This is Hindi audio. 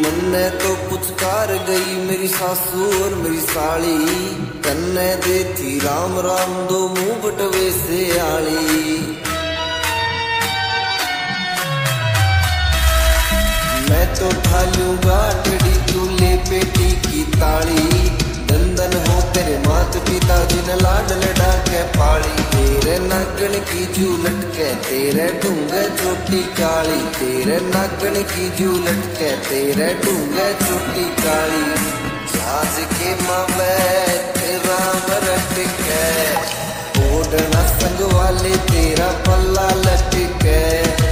मन्ने तो पुचकार गई मेरी सासू और मेरी साली, कन्ने दे थी राम राम दो मुंह बटवे से आली। मैं तो ठालूंगा टेढ़ी तू ले पेटी की ताली, दंदन हो तेरे मात पिता जिन लाड लड़ा के पाली। तेरे नागन की झूलट के तेरे ढूंगे चोटी काली, तेरे नागन की झूलट के तेरे ढूंगे चोटी काली। साज के मावे तेरा मरट के, ओढ़ना संग वाले तेरा पल्ला लटके।